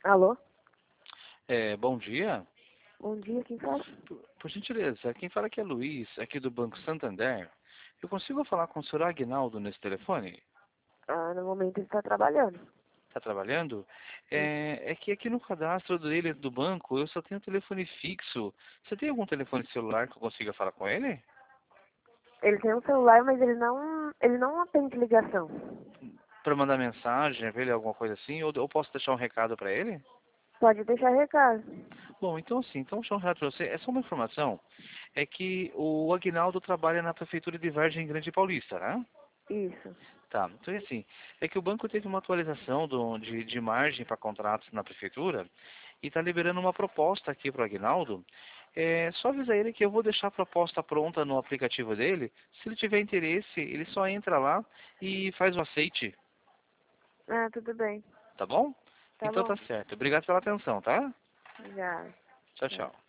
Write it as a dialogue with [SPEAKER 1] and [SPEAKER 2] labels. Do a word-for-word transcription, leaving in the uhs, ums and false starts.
[SPEAKER 1] Alô?
[SPEAKER 2] É, bom dia.
[SPEAKER 1] Bom dia, quem fala?
[SPEAKER 2] Por, por gentileza, quem fala aqui é Luiz, aqui do Banco Santander. Eu consigo falar com o senhor Agnaldo nesse telefone?
[SPEAKER 1] Ah, no momento ele está trabalhando.
[SPEAKER 2] Está trabalhando?
[SPEAKER 1] Isso.
[SPEAKER 2] É, é que aqui no cadastro dele do banco eu só tenho telefone fixo. Você tem algum telefone celular que eu consiga falar com ele?
[SPEAKER 1] Ele tem um celular, mas ele não, ele não atende ligação.
[SPEAKER 2] Para mandar mensagem, ver ele alguma coisa assim? Ou eu posso deixar um recado para ele?
[SPEAKER 1] Pode deixar recado.
[SPEAKER 2] Bom, então assim, então deixa eu falar para você. É só uma informação. É que o Agnaldo trabalha na Prefeitura de Vargem Grande Paulista, né?
[SPEAKER 1] Isso.
[SPEAKER 2] Tá, então é assim, é que o banco teve uma atualização do, de, de margem para contratos na prefeitura e está liberando uma proposta aqui para o Aguinaldo. É só avisar ele que eu vou deixar a proposta pronta no aplicativo dele. Se ele tiver interesse, ele só entra lá e faz o aceite,
[SPEAKER 1] Ah, tudo bem.
[SPEAKER 2] tá bom?
[SPEAKER 1] Tá
[SPEAKER 2] Então
[SPEAKER 1] bom.
[SPEAKER 2] tá certo. Obrigado pela atenção, tá?
[SPEAKER 1] Obrigada.
[SPEAKER 2] Tchau,
[SPEAKER 1] Tchau.
[SPEAKER 2] tchau.